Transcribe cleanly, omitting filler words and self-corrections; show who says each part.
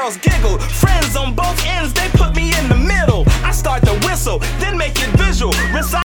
Speaker 1: girls giggle. Friends on both ends, they put me in the middle. I start to whistle, then make it